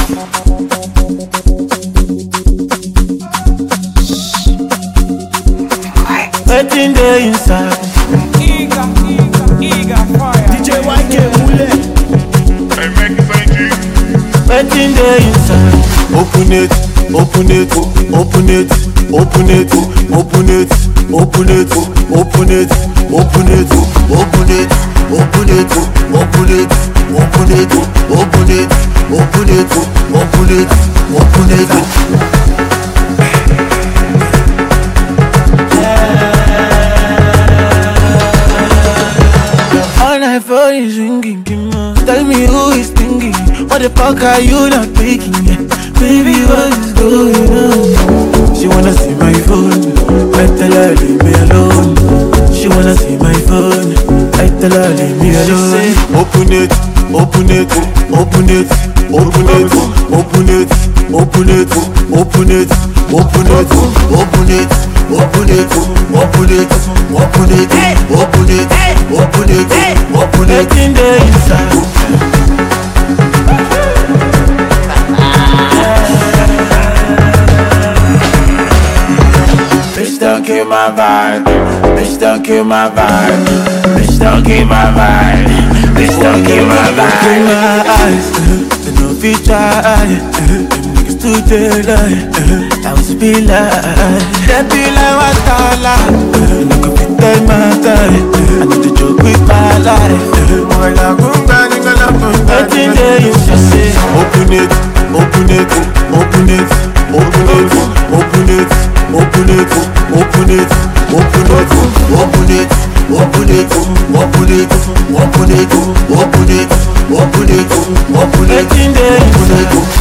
Waiting there inside. Eager fire. DJ YK Mule. Waiting there inside. Open it, open it, open it, open it, open it, open it, open it, open it, open it, open it, open it, open it, open it, open it, open it, open it. All night phone is ringing. Tell me who is thinking. What the fuck are you not picking? Baby, what is going on? She wanna see my phone. I tell her leave me alone. She wanna see my phone. I tell her leave me alone. Say, open it, open it, open it, open it, open it, open it, open it, open it, open it, open it, open it, open it, open it, open it, open it in the inside. Bitch, don't kill my vibe. Bitch, don't kill my vibe. Bitch, don't kill my vibe. Bitch, don't kill my vibe. Kill my eyes, they no feature. Niggas too daylight. I was be like, that be like what I like. You could be take my time. I need to joke with my life. Nothing there you just say, open it, open it, open it, open it, open it, open it, open it, open it, open it, open it, open it, open it, open it, open it, open it, open it,